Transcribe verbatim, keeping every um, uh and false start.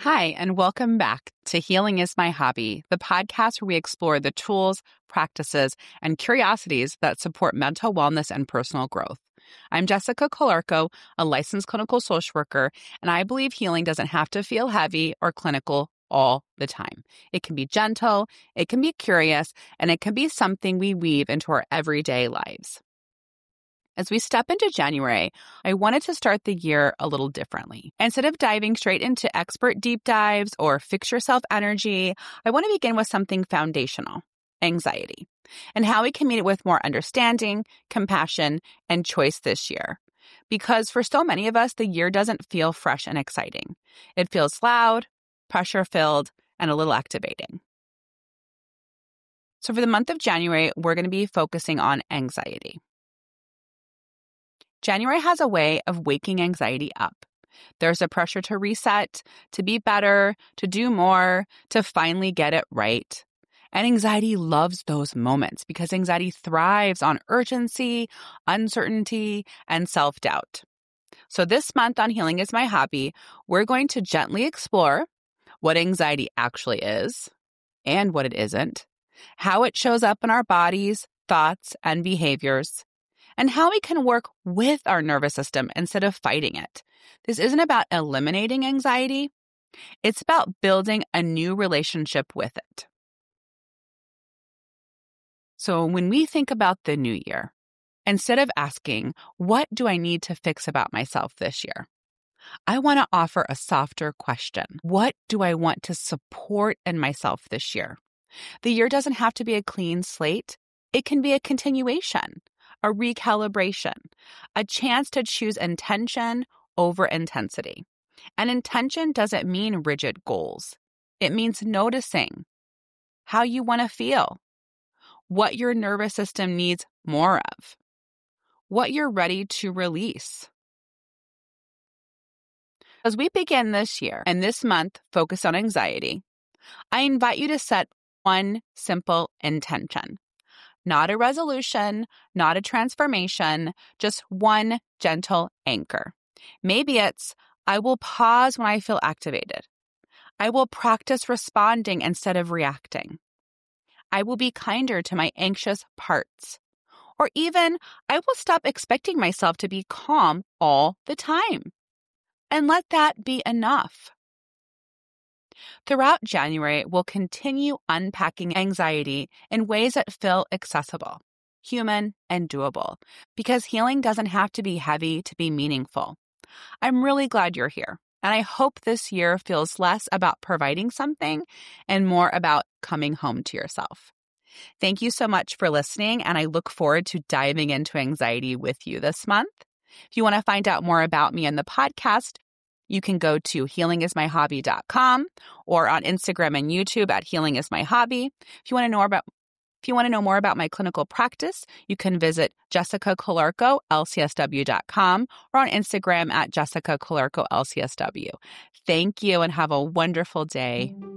Hi, and welcome back to Healing is My Hobby, the podcast where we explore the tools, practices, and curiosities that support mental wellness and personal growth. I'm Jessica Colarco, a licensed clinical social worker, and I believe healing doesn't have to feel heavy or clinical all the time. It can be gentle, it can be curious, and it can be something we weave into our everyday lives. As we step into January, I wanted to start the year a little differently. Instead of diving straight into expert deep dives or fix yourself energy, I want to begin with something foundational, anxiety, and how we can meet it with more understanding, compassion, and choice this year. Because for so many of us, the year doesn't feel fresh and exciting. It feels loud, pressure-filled, and a little activating. So for the month of January, we're going to be focusing on anxiety. January has a way of waking anxiety up. There's a pressure to reset, to be better, to do more, to finally get it right. And anxiety loves those moments because anxiety thrives on urgency, uncertainty, and self-doubt. So this month on Healing is My Hobby, we're going to gently explore what anxiety actually is and what it isn't, how it shows up in our bodies, thoughts, and behaviors, and how we can work with our nervous system instead of fighting it. This isn't about eliminating anxiety. It's about building a new relationship with it. So when we think about the new year, instead of asking, what do I need to fix about myself this year? I want to offer a softer question. What do I want to support in myself this year? The year doesn't have to be a clean slate. It can be a continuation, a recalibration, a chance to choose intention over intensity. And intention doesn't mean rigid goals. It means noticing how you want to feel, what your nervous system needs more of, what you're ready to release. As we begin this year and this month focused on anxiety, I invite you to set one simple intention. Not a resolution, not a transformation, just one gentle anchor. Maybe it's, I will pause when I feel activated. I will practice responding instead of reacting. I will be kinder to my anxious parts. Or even, I will stop expecting myself to be calm all the time. And let that be enough. Throughout January, we'll continue unpacking anxiety in ways that feel accessible, human, and doable, because healing doesn't have to be heavy to be meaningful. I'm really glad you're here, and I hope this year feels less about providing something and more about coming home to yourself. Thank you so much for listening, and I look forward to diving into anxiety with you this month. If you want to find out more about me and the podcast, you can go to healing is my hobby dot com or on Instagram and YouTube at Healing is My Hobby. If you want to know about if you want to know more about my clinical practice, you can visit Jessica Colarco L C S W dot com or on Instagram at Jessica Colarco L C S W. Thank you and have a wonderful day.